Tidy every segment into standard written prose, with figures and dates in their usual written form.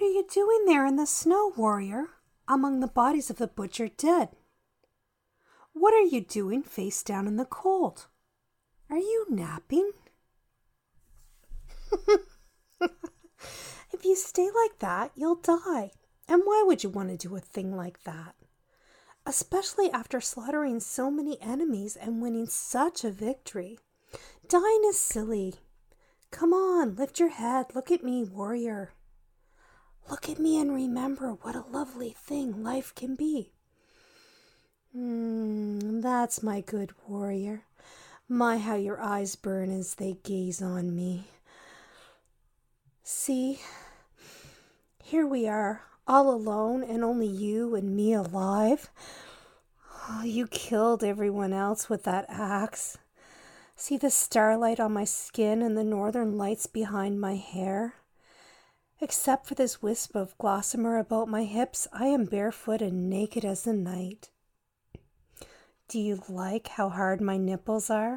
are you doing there in the snow, warrior, among the bodies of the butchered dead? What are you doing face down in the cold? Are you napping? If you stay like that, you'll die. And why would you want to do a thing like that? Especially after slaughtering so many enemies and winning such a victory. Dying is silly. Come on, lift your head. Look at me, warrior. Look at me and remember what a lovely thing life can be. That's my good warrior. My, how your eyes burn as they gaze on me. See, here we are, all alone and only you and me alive. Oh, you killed everyone else with that axe. See the starlight on my skin and the northern lights behind my hair? Except for this wisp of gossamer about my hips, I am barefoot and naked as the night. Do you like how hard my nipples are?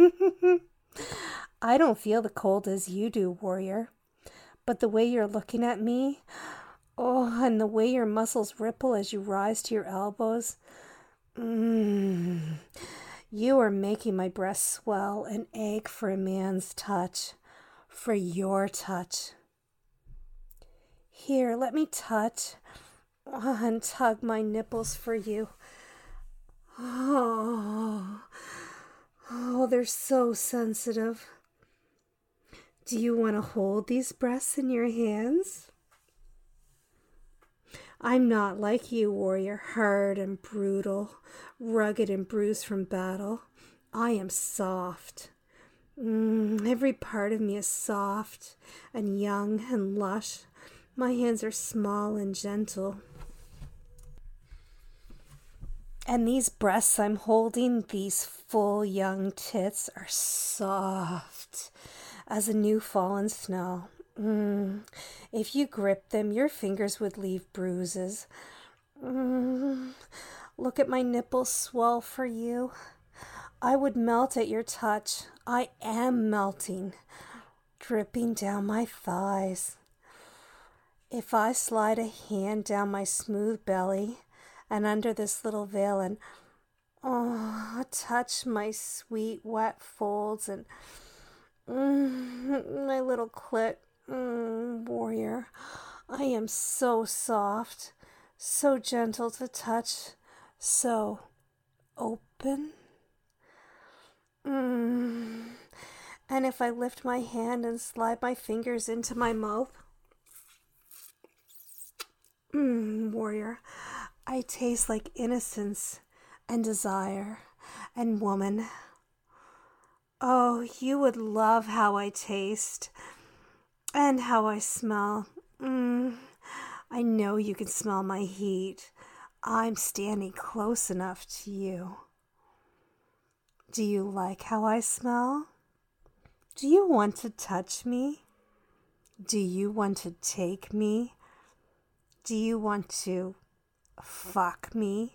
I don't feel the cold as you do, warrior. But the way you're looking at me, oh, and the way your muscles ripple as you rise to your elbows, you are making my breasts swell and ache for a man's touch, for your touch. Here, let me touch and tug my nipples for you. Oh, they're so sensitive. Do you want to hold these breasts in your hands? I'm not like you, warrior, hard and brutal, rugged and bruised from battle. I am soft. Every part of me is soft and young and lush. My hands are small and gentle. And these breasts I'm holding, these full young tits, are soft as a new fallen snow. If you gripped them, your fingers would leave bruises. Look at my nipples swell for you. I would melt at your touch. I am melting, dripping down my thighs. If I slide a hand down my smooth belly and under this little veil and touch my sweet wet folds and my little clit, warrior, I am so soft, so gentle to touch, so open. And if I lift my hand and slide my fingers into my mouth, warrior, I taste like innocence and desire and woman. Oh, you would love how I taste and how I smell. I know you can smell my heat. I'm standing close enough to you. Do you like how I smell? Do you want to touch me? Do you want to take me? Do you want to fuck me?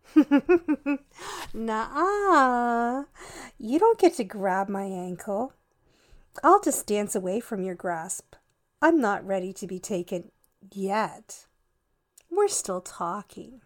Nuh-uh. You don't get to grab my ankle. I'll just dance away from your grasp. I'm not ready to be taken yet. We're still talking.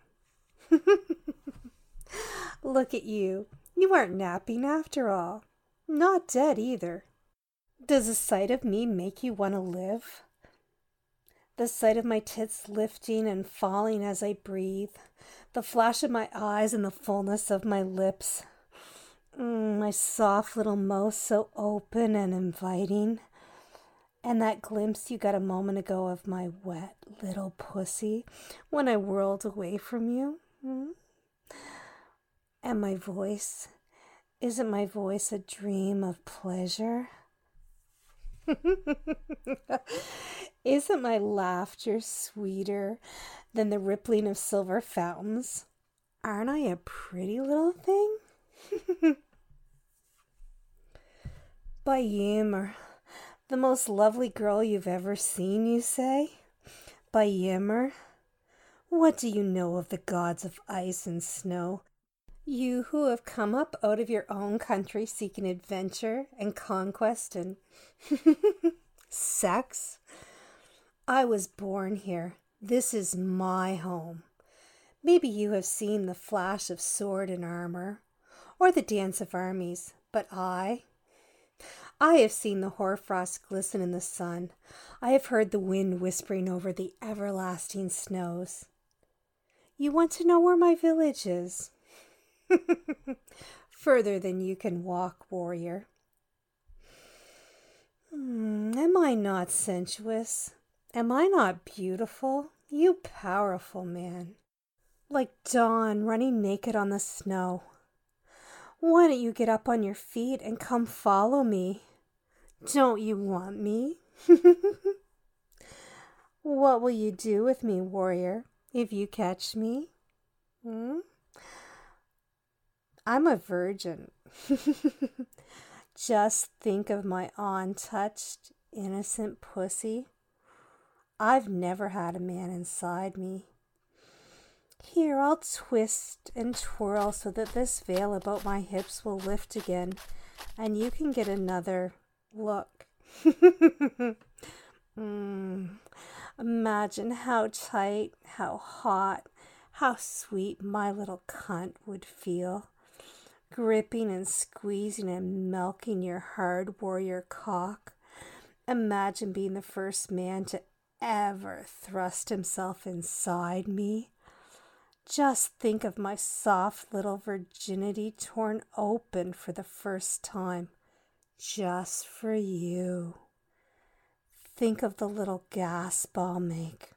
Look at you. You aren't napping after all. Not dead either. Does the sight of me make you want to live? The sight of my tits lifting and falling as I breathe, the flash of my eyes and the fullness of my lips, my soft little mouth so open and inviting, and that glimpse you got a moment ago of my wet little pussy when I whirled away from you. And my voice, isn't my voice a dream of pleasure? Isn't my laughter sweeter than the rippling of silver fountains? Aren't I a pretty little thing? By Ymir, the most lovely girl you've ever seen, you say? By Ymir? What do you know of the gods of ice and snow? You who have come up out of your own country seeking adventure and conquest and sex? I was born here. This is my home. Maybe you have seen the flash of sword and armor, or the dance of armies, but I have seen the hoarfrost glisten in the sun. I have heard the wind whispering over the everlasting snows. You want to know where my village is? Further than you can walk, warrior. Am I not sensuous? Am I not beautiful? You powerful man. Like dawn running naked on the snow. Why don't you get up on your feet and come follow me? Don't you want me? What will you do with me, warrior, if you catch me? I'm a virgin. Just think of my untouched, innocent pussy. I've never had a man inside me. Here, I'll twist and twirl so that this veil about my hips will lift again, and you can get another look. Imagine how tight, how hot, how sweet my little cunt would feel, gripping and squeezing and milking your hard warrior cock. Imagine being the first man to ever thrust himself inside me. Just think of my soft little virginity torn open for the first time, just for you. Think of the little gasp I'll make.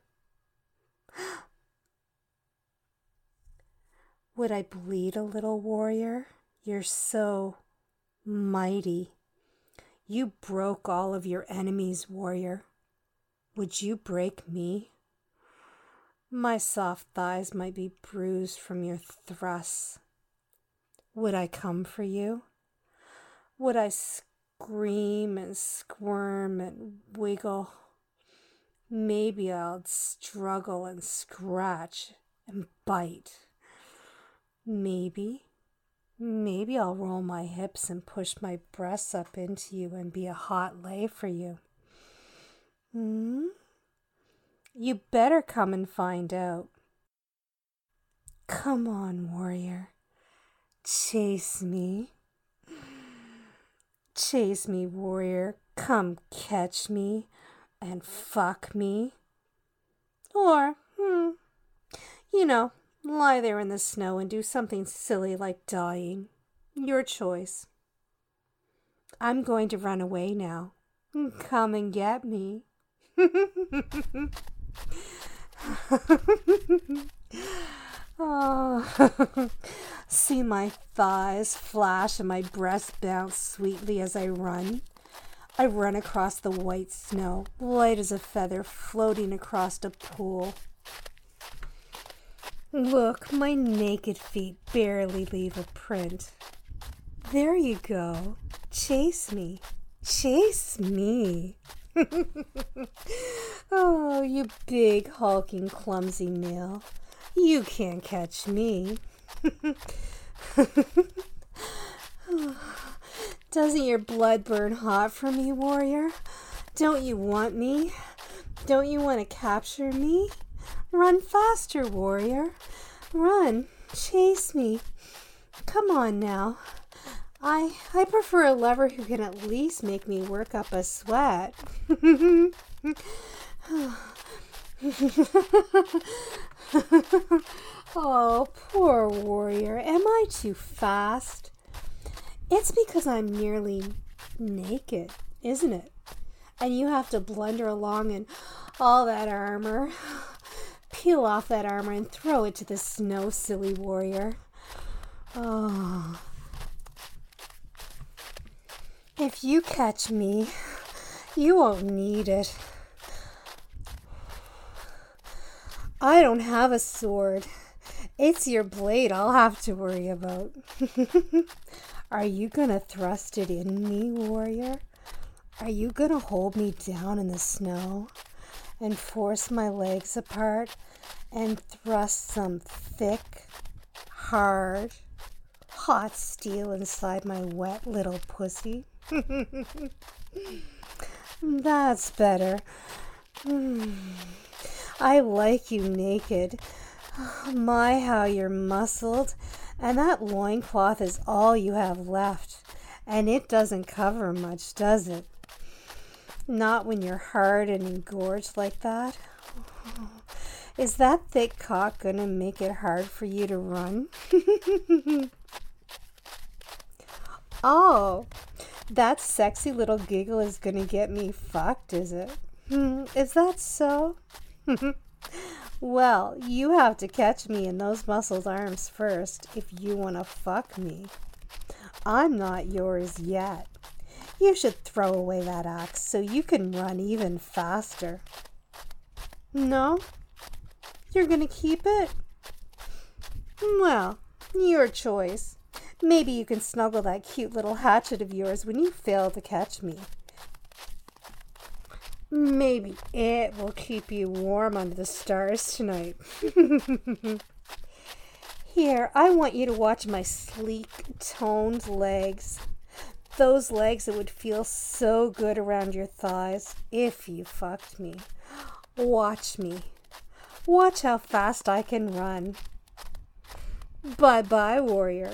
Would I bleed a little, warrior? You're so mighty. You broke all of your enemies, warrior. Would you break me? My soft thighs might be bruised from your thrusts. Would I come for you? Would I scream and squirm and wiggle? Maybe I'll struggle and scratch and bite. Maybe I'll roll my hips and push my breasts up into you and be a hot lay for you. You better come and find out. Come on, warrior. Chase me. Chase me, warrior. Come catch me and fuck me. Or, lie there in the snow and do something silly like dying. Your choice. I'm going to run away now. Come and get me. Oh, see my thighs flash and my breasts bounce sweetly as I run. I run across the white snow, light as a feather floating across a pool. Look, my naked feet barely leave a print. There you go. Chase me. Chase me. Oh, you big, hulking, clumsy nail. You can't catch me. Doesn't your blood burn hot for me, warrior? Don't you want me? Don't you want to capture me? Run faster, warrior. Run. Chase me. Come on now. I prefer a lover who can at least make me work up a sweat. Oh, poor warrior. Am I too fast? It's because I'm nearly naked, isn't it? And you have to blunder along in all that armor. Peel off that armor and throw it to the snow, silly warrior. Oh. If you catch me, you won't need it. I don't have a sword. It's your blade I'll have to worry about. Are you gonna thrust it in me, warrior? Are you gonna hold me down in the snow and force my legs apart and thrust some thick, hard, hot steel inside my wet little pussy? That's better. I like you naked. My, how you're muscled. And that loincloth is all you have left. And it doesn't cover much, does it? Not when you're hard and engorged like that. Is that thick cock gonna make it hard for you to run? Oh, that sexy little giggle is gonna get me fucked, is it? Is that so? Well, you have to catch me in those muscled arms first if you want to fuck me. I'm not yours yet. You should throw away that axe so you can run even faster. No? You're gonna keep it? Well, your choice. Maybe you can snuggle that cute little hatchet of yours when you fail to catch me. Maybe it will keep you warm under the stars tonight. Here, I want you to watch my sleek, toned legs. Those legs that would feel so good around your thighs if you fucked me. Watch me. Watch how fast I can run. Bye-bye, warrior.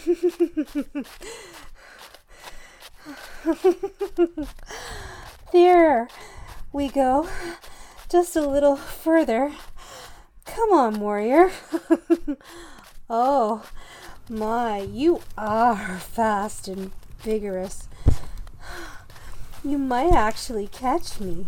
There we go. Just a little further. Come on, warrior. Oh, my, you are fast and vigorous. You might actually catch me.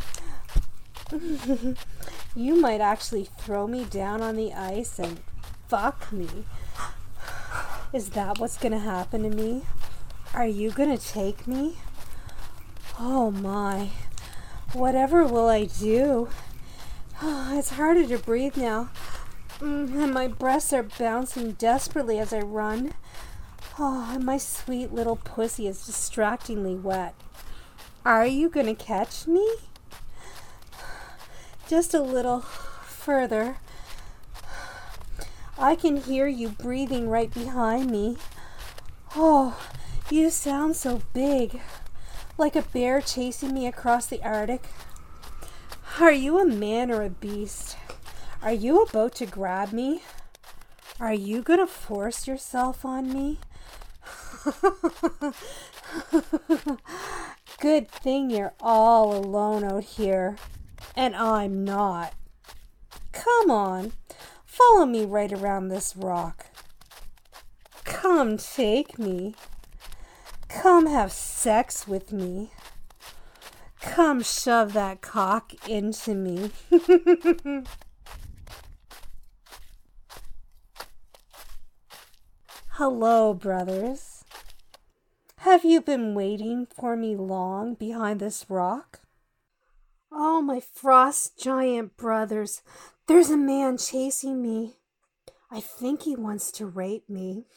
You might actually throw me down on the ice and fuck me. Is that what's gonna happen to me? Are you gonna take me? Oh my, whatever will I do? Oh, it's harder to breathe now. And my breasts are bouncing desperately as I run. Oh, and my sweet little pussy is distractingly wet. Are you gonna catch me? Just a little further. I can hear you breathing right behind me. Oh, you sound so big, like a bear chasing me across the Arctic. Are you a man or a beast? Are you about to grab me? Are you gonna force yourself on me? Good thing you're all alone out here, and I'm not. Come on, follow me right around this rock. Come take me. Come have sex with me. Come shove that cock into me. Hello, brothers. Have you been waiting for me long behind this rock? Oh, my frost giant brothers, there's a man chasing me. I think he wants to rape me.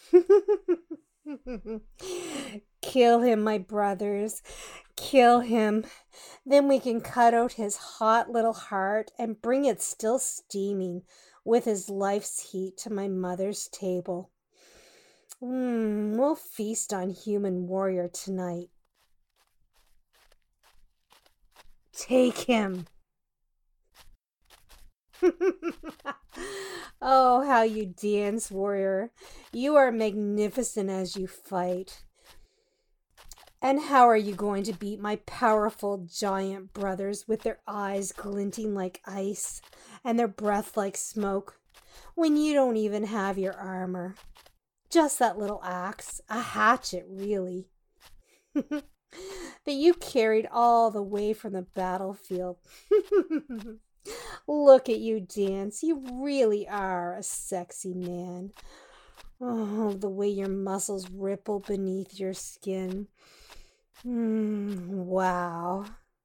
Kill him, my brothers. Kill him. Then we can cut out his hot little heart and bring it still steaming with his life's heat to my mother's table. We'll feast on human warrior tonight. Take him. Oh, how you dance, warrior. You are magnificent as you fight. And how are you going to beat my powerful giant brothers with their eyes glinting like ice and their breath like smoke when you don't even have your armor? Just that little axe, a hatchet, really, that you carried all the way from the battlefield. Look at you dance. You really are a sexy man. Oh, the way your muscles ripple beneath your skin. Wow.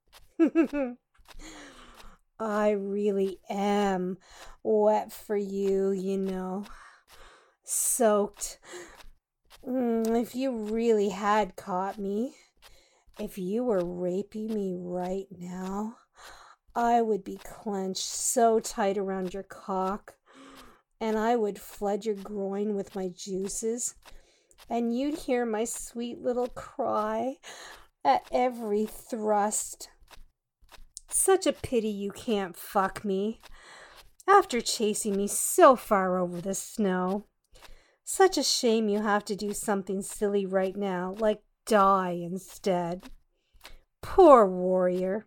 I really am wet for you, you know. Soaked. If you really had caught me, if you were raping me right now, I would be clenched so tight around your cock, and I would flood your groin with my juices, and you'd hear my sweet little cry at every thrust. Such a pity you can't fuck me. After chasing me so far over the snow. Such a shame you have to do something silly right now, like die instead. Poor warrior.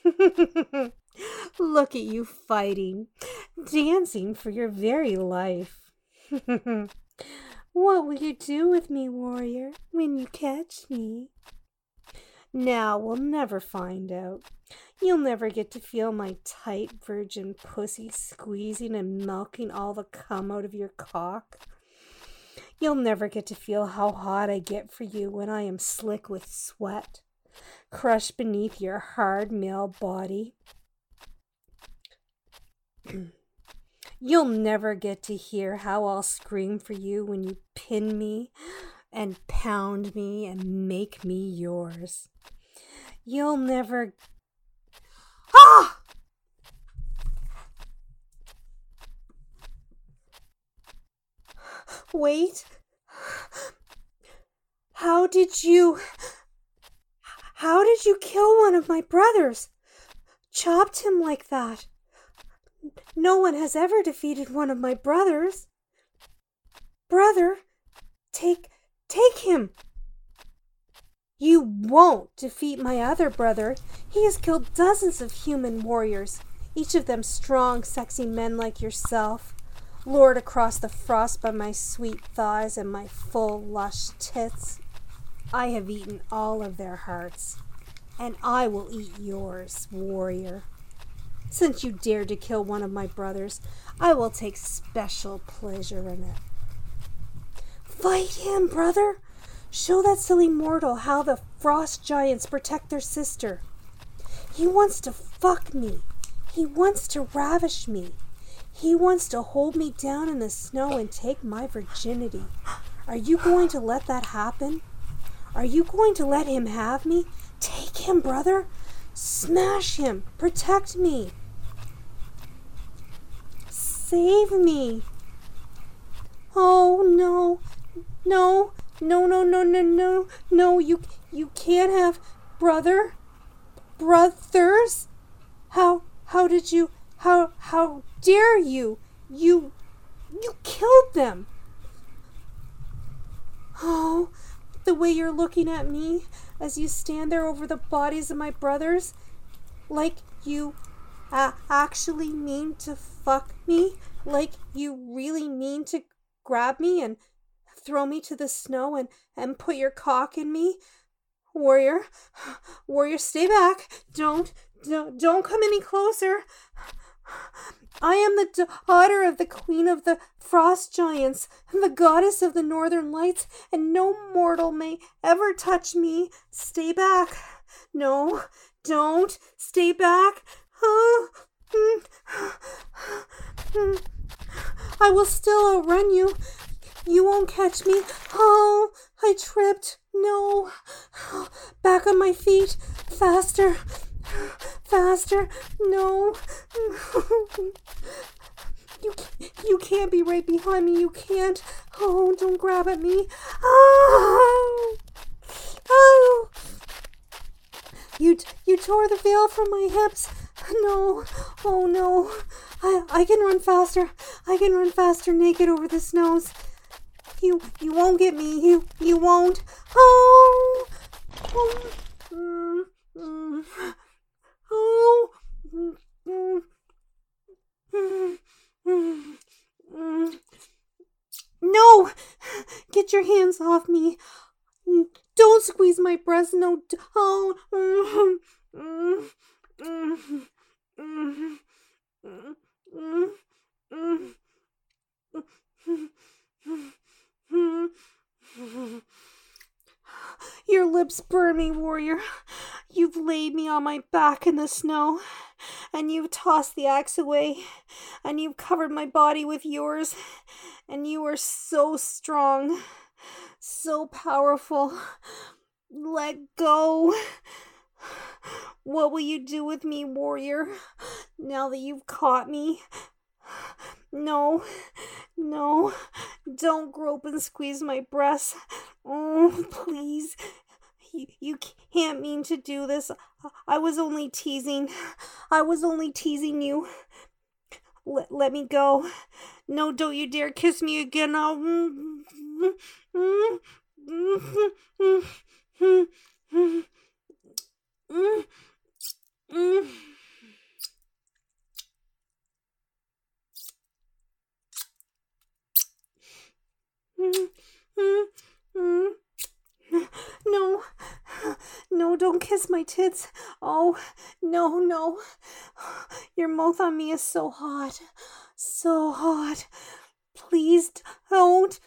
Look at you fighting, dancing for your very life. What will you do with me, warrior, when you catch me? Now we'll never find out. You'll never get to feel my tight virgin pussy squeezing and milking all the cum out of your cock. You'll never get to feel how hot I get for you when I am slick with sweat, crushed beneath your hard male body. You'll never get to hear how I'll scream for you when you pin me and pound me and make me yours. You'll never... Ah! Wait. How did you kill one of my brothers? Chopped him like that? No one has ever defeated one of my brothers. Brother, take him. You won't defeat my other brother. He has killed dozens of human warriors, each of them strong, sexy men like yourself, lured across the frost by my sweet thighs and my full, lush tits. I have eaten all of their hearts, and I will eat yours, warrior. Since you dared to kill one of my brothers, I will take special pleasure in it. Fight him, brother! Show that silly mortal how the frost giants protect their sister. He wants to fuck me. He wants to ravish me. He wants to hold me down in the snow and take my virginity. Are you going to let that happen? Are you going to let him have me? Take him, brother. Smash him. Protect me. Save me. Oh, no. No. No, no, no, no, no. No, you can't have brothers? How did you, how dare you? You killed them. Oh, the way you're looking at me as you stand there over the bodies of my brothers, like you actually mean to fuck me, like you really mean to grab me and throw me to the snow and put your cock in me. Warrior, stay back. Don't come any closer. I am the daughter of the queen of the frost giants, the goddess of the northern lights, and no mortal may ever touch me. Stay back. No, don't. Stay back. I will still outrun you. You won't catch me. Oh, I tripped. No. Back on my feet. Faster. Faster. No. You can't be right behind me. You can't. Oh, don't grab at me. Oh. Oh. You tore the veil from my hips. No. Oh, no. I can run faster. I can run faster naked over the snows. You won't get me. You won't. Oh. Oh. No! Get your hands off me. Don't squeeze my breast. No. Oh. Your lips burn me, warrior. You've laid me on my back in the snow, and you've tossed the axe away, and you've covered my body with yours, and you are so strong, so powerful. Let go. What will you do with me, warrior, now that you've caught me? No, don't grope and squeeze my breasts. Oh, please. You can't mean to do this. I was only teasing. I was only teasing you. Let me go. No, don't you dare kiss me again. No, no, don't kiss my tits. Oh, no, no. Your mouth on me is so hot. So hot. Please don't.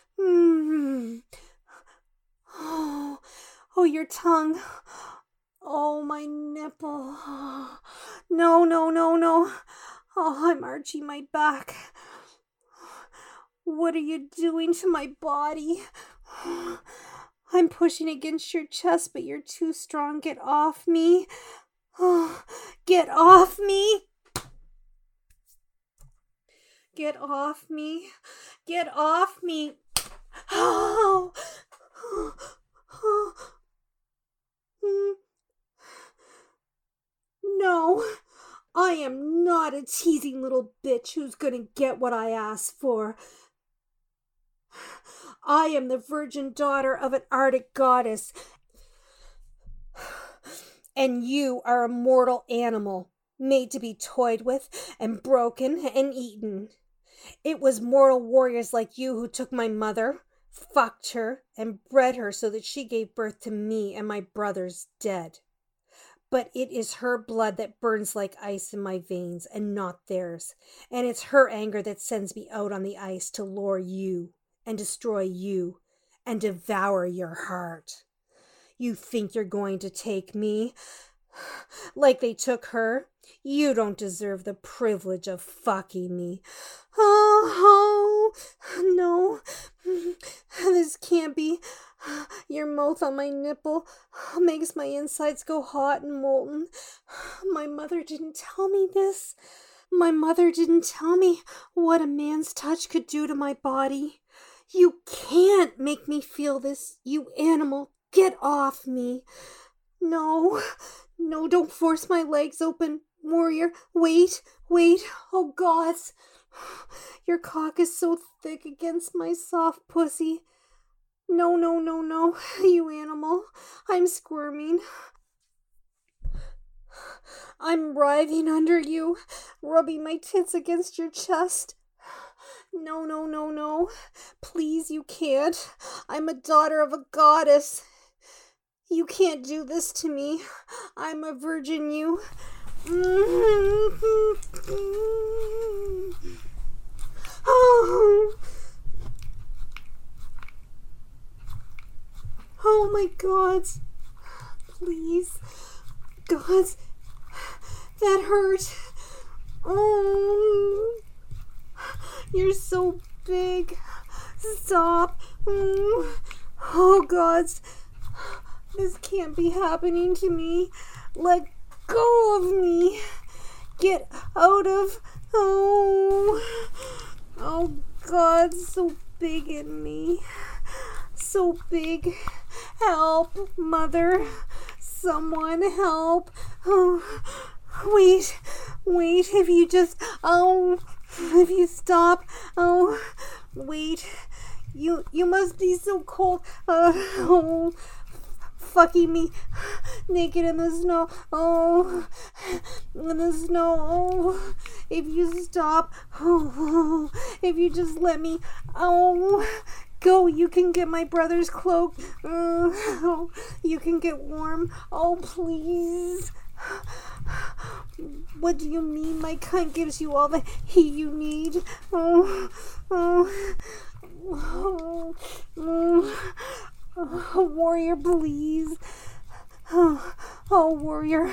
Oh, oh, your tongue. Oh, my nipple. No, no, no, no. Oh, I'm arching my back. What are you doing to my body? I'm pushing against your chest, but you're too strong. Get off me. Oh, get off me. Get off me. Get off me. Oh. No, I am not a teasing little bitch who's gonna get what I asked for. I am the virgin daughter of an Arctic goddess, and you are a mortal animal, made to be toyed with and broken and eaten. It was mortal warriors like you who took my mother, fucked her, and bred her so that she gave birth to me and my brothers dead. But it is her blood that burns like ice in my veins and not theirs, and it's her anger that sends me out on the ice to lure you and destroy you and devour your heart. You think you're going to take me like they took her? You don't deserve the privilege of fucking me. Oh, no. This can't be. Your mouth on my nipple makes my insides go hot and molten. My mother didn't tell me this. My mother didn't tell me what a man's touch could do to my body. You can't make me feel this, you animal. Get off me. No, no, don't force my legs open. Warrior, wait. Oh, gods. Your cock is so thick against my soft pussy. No, you animal. I'm squirming. I'm writhing under you, rubbing my tits against your chest. No. Please, you can't. I'm a daughter of a goddess. You can't do this to me. I'm a virgin, you. Oh my gods. Please. Gods. That hurt. Oh. You're so big. Stop. Oh gods. This can't be happening to me. Let go of me. Get out of. Oh God, so big in me. So big. Help, mother. Someone help. Oh, wait. If you just. If you stop. Wait. You must be so cold. Fucking me naked in the snow. In the snow. If you stop. If you just let me. Go, you can get my brother's cloak. You can get warm. Oh, please. What do you mean my cunt gives you all the heat you need? Warrior, please. Warrior.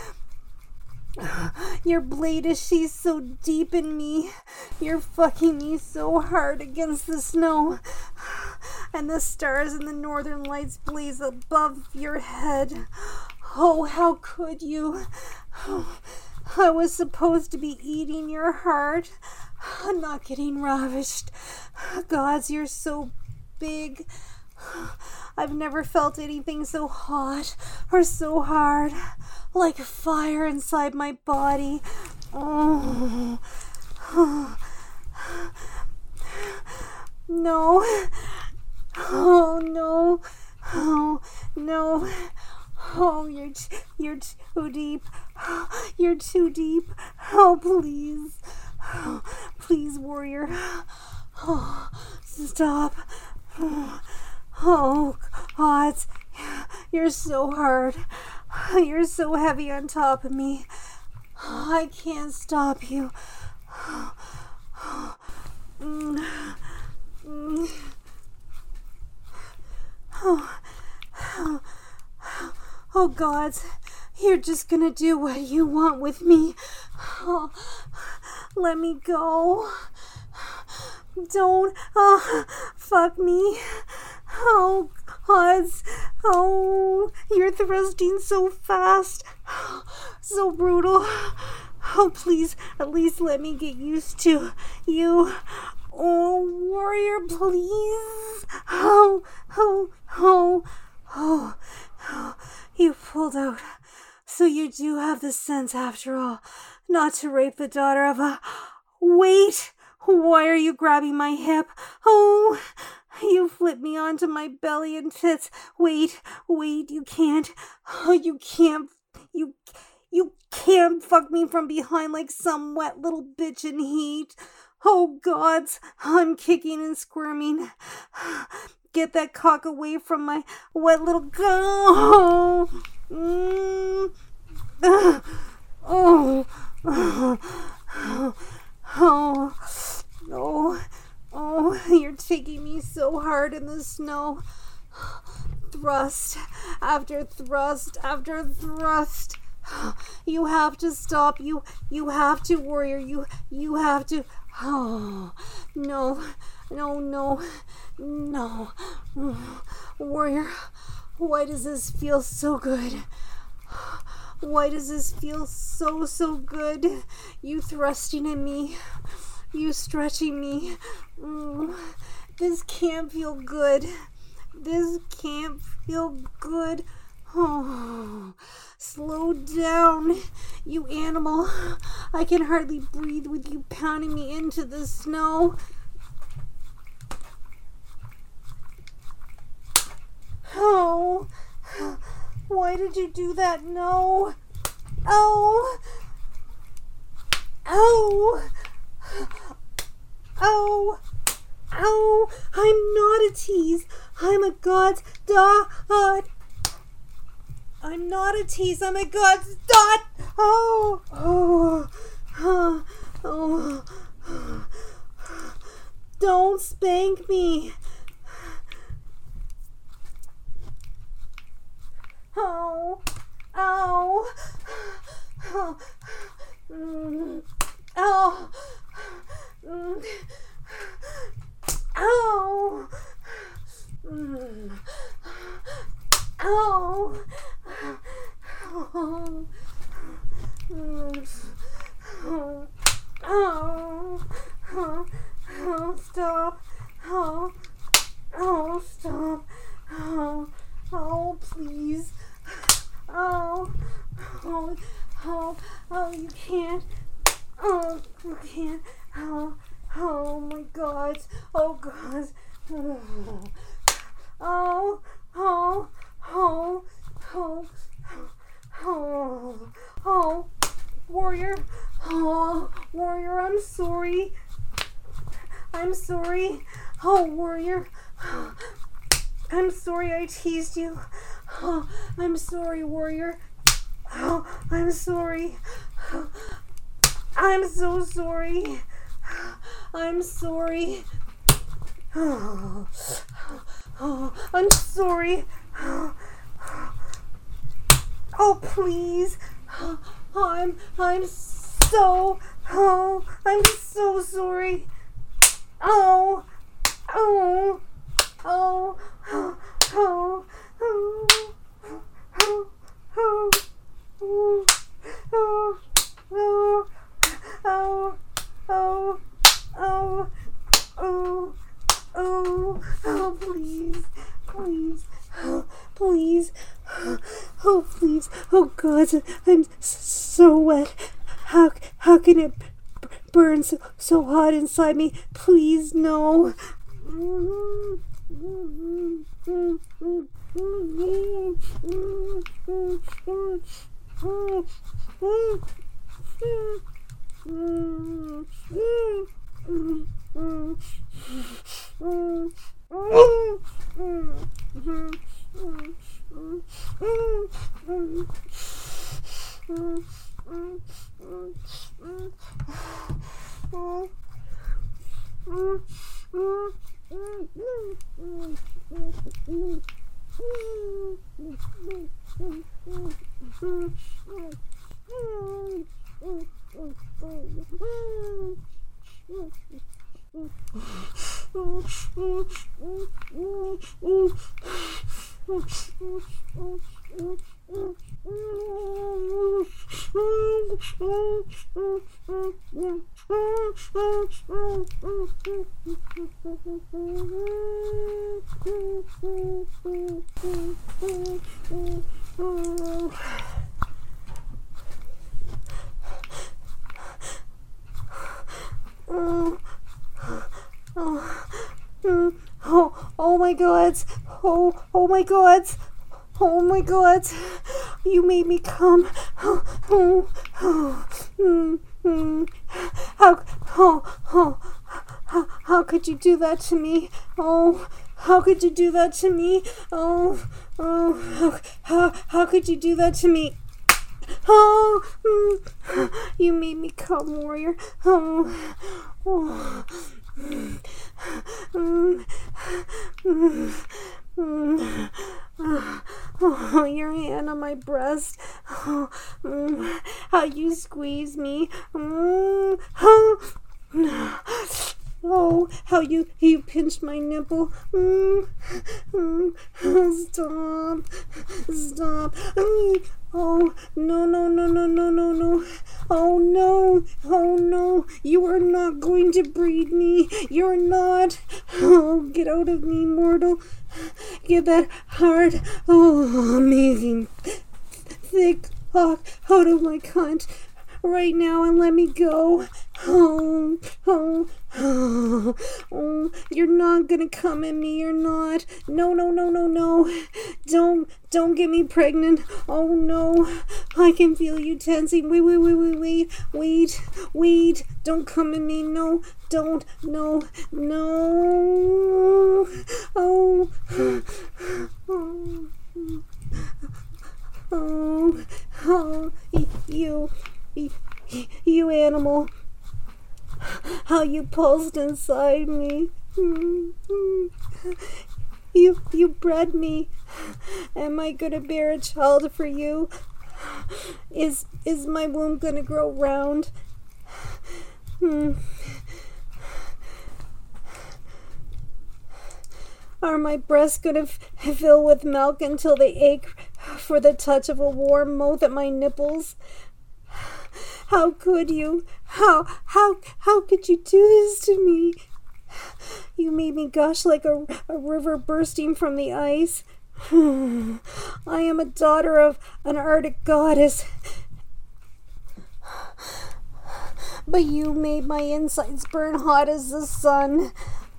Your blade is sheathed so deep in me. You're fucking me so hard against the snow. And the stars and the northern lights blaze above your head. Oh, how could you? I was supposed to be eating your heart. I'm not getting ravished. Gods, you're so big. I've never felt anything so hot or so hard, like fire inside my body. Oh, no. Oh, no. Oh, no. Oh, you're too deep. You're too deep. Oh, please. Oh, please, warrior. Oh, stop. Oh, God. You're so hard. You're so heavy on top of me. I can't stop you. Oh, God, you're just gonna do what you want with me. Oh, let me go. Don't fuck me. Oh, God. Oh, you're thrusting so fast. So brutal. Oh, please, at least let me get used to you. Oh, warrior, please. Oh, you pulled out. So you do have the sense, after all, not to rape the daughter of a... Wait! Why are you grabbing my hip? Oh, you flipped me onto my belly and tits. Wait, you can't. Oh, you can't fuck me from behind like some wet little bitch in heat. Oh, gods, I'm kicking and squirming. Get that cock away from my wet little go. Oh, you're taking me so hard in the snow. Thrust after thrust after thrust. You have to stop. You have to, warrior. You have to. Oh, no. Warrior, why does this feel so good? Why does this feel so good? You thrusting at me. You stretching me. This can't feel good. This can't feel good. Oh, slow down, you animal. I can hardly breathe with you pounding me into the snow. Oh, why did you do that? No. Oh. I'm not a tease. I'm a god's dot. I'm not a tease. I'm a god's dot. Oh. Don't spank me. Oh. Stop. Stop. Please. You can't. You can't. Oh my God. Oh God. Warrior. Warrior, I'm sorry. Oh, warrior. I'm sorry I teased you. Oh, I'm sorry, warrior. Oh, I'm sorry. I'm so sorry. I'm sorry. Oh, I'm sorry. Oh, please. I'm so sorry. Oh God, I'm so wet. How can it burn so hot inside me? Please, no. Oh my God. Oh my God. Oh my God. You made me come. How could you do that to me? Oh, how could you do that to me? How could you do that to me? You made me come, warrior. Your hand on my breast. How you squeeze me. Oh, how you pinched my nipple. Stop. Oh, no. Oh, no. You are not going to breed me. You're not. Oh, get out of me, mortal. Get that hard, amazing, thick cock out of my cunt right now and let me go. Oh, you're not gonna come at me, you're not. No. Don't get me pregnant. Oh no, I can feel you tensing. Wait. Don't come at me, no, don't, no. You animal. How you pulsed inside me. You bred me. Am I gonna bear a child for you? Is my womb gonna grow round? Are my breasts gonna fill with milk until they ache for the touch of a warm mouth at my nipples? How could you? How could you do this to me? You made me gush like a river bursting from the ice. I am a daughter of an Arctic goddess. But you made my insides burn hot as the sun.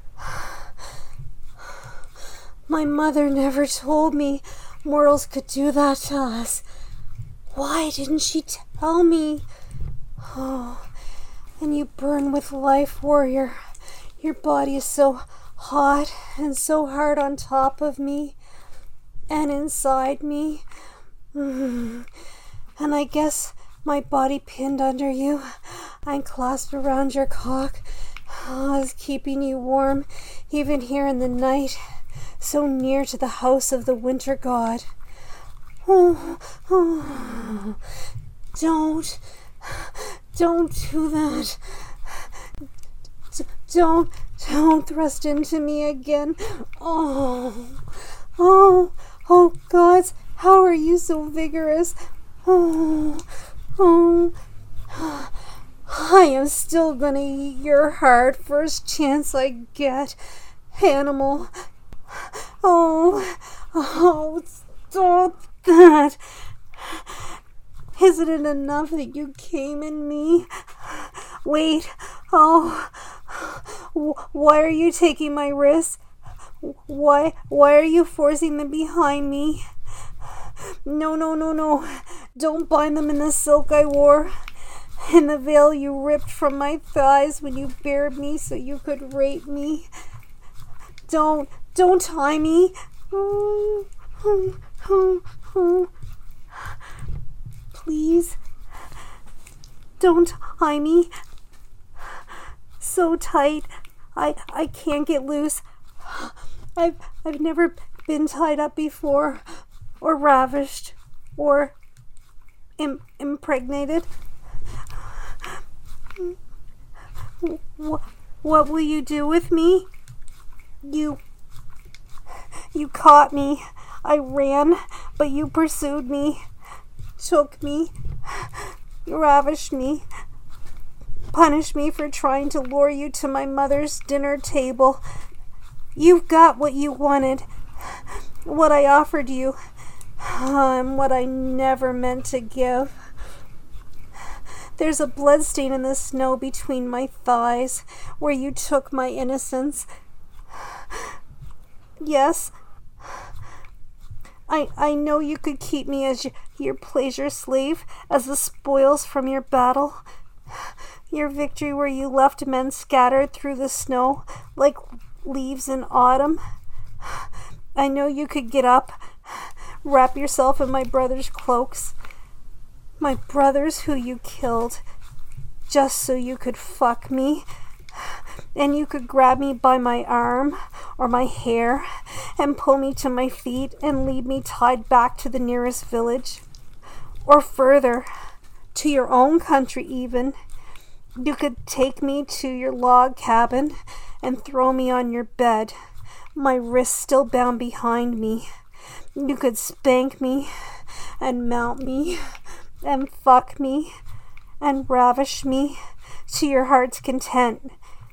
My mother never told me mortals could do that to us. Why didn't she tell me? Oh, and you burn with life, warrior. Your body is so hot and so hard on top of me and inside me. And I guess my body pinned under you and clasped around your cock is keeping you warm even here in the night, so near to the house of the winter god. Oh, don't do that. Don't thrust into me again. Oh, gods, how are you so vigorous? Oh, I am still gonna eat your heart first chance I get, animal. Oh, stop that. Isn't it enough that you came in me? Wait, oh, why are you taking my wrists? Why are you forcing them behind me? No, no, no, no. Don't bind them in the silk I wore, in the veil you ripped from my thighs when you bared me so you could rape me. Don't tie me. Please, don't tie me so tight. I can't get loose. I've never been tied up before, or ravished, or impregnated. What will you do with me? You caught me. I ran, but you pursued me, took me, ravished me, punished me for trying to lure you to my mother's dinner table. You've got what you wanted, what I offered you, and what I never meant to give. There's a bloodstain in the snow between my thighs where you took my innocence. Yes, I know you could keep me as your pleasure slave, as the spoils from your battle, your victory where you left men scattered through the snow like leaves in autumn. I know you could get up, wrap yourself in my brother's cloaks, my brothers who you killed, just so you could fuck me. And you could grab me by my arm or my hair and pull me to my feet and lead me tied back to the nearest village, or further, to your own country even. You could take me to your log cabin and throw me on your bed, my wrists still bound behind me. You could spank me and mount me and fuck me and ravish me to your heart's content.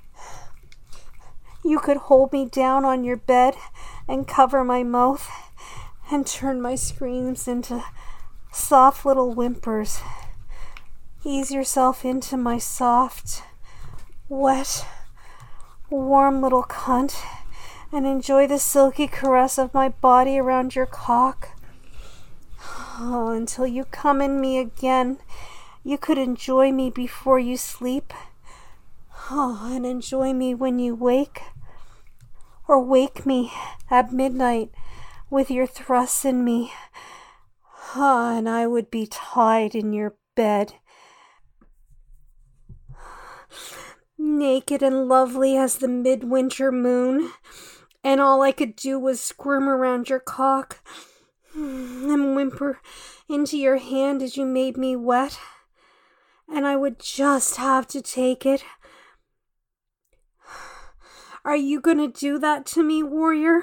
You could hold me down on your bed and cover my mouth and turn my screams into soft little whimpers. Ease yourself into my soft, wet, warm little cunt and enjoy the silky caress of my body around your cock. Oh, until you come in me again, you could enjoy me before you sleep. Oh, and enjoy me when you wake, or wake me at midnight with your thrusts in me. Oh, and I would be tied in your bed, naked and lovely as the midwinter moon, and all I could do was squirm around your cock and whimper into your hand as you made me wet, and I would just have to take it. Are you gonna do that to me, warrior?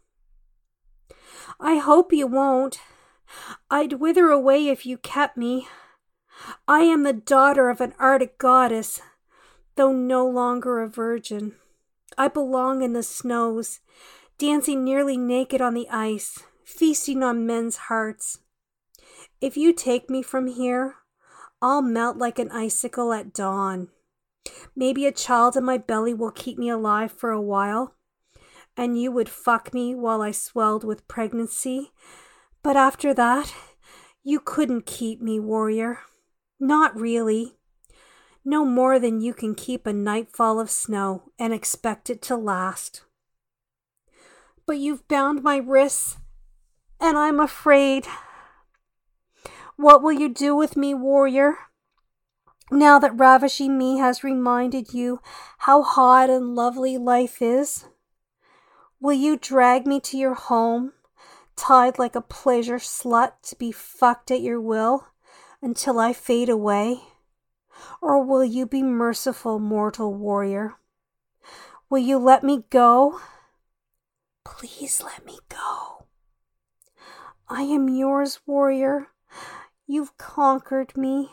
I hope you won't. I'd wither away if you kept me. I am the daughter of an Arctic goddess, though no longer a virgin. I belong in the snows, dancing nearly naked on the ice, feasting on men's hearts. If you take me from here, I'll melt like an icicle at dawn. Maybe a child in my belly will keep me alive for a while, and you would fuck me while I swelled with pregnancy. But after that, you couldn't keep me, warrior. Not really. No more than you can keep a nightfall of snow and expect it to last. But you've bound my wrists, and I'm afraid. What will you do with me, warrior? Now that ravishing me has reminded you how hot and lovely life is? Will you drag me to your home, tied like a pleasure slut to be fucked at your will until I fade away? Or will you be merciful, mortal warrior? Will you let me go? Please let me go. I am yours, warrior. You've conquered me.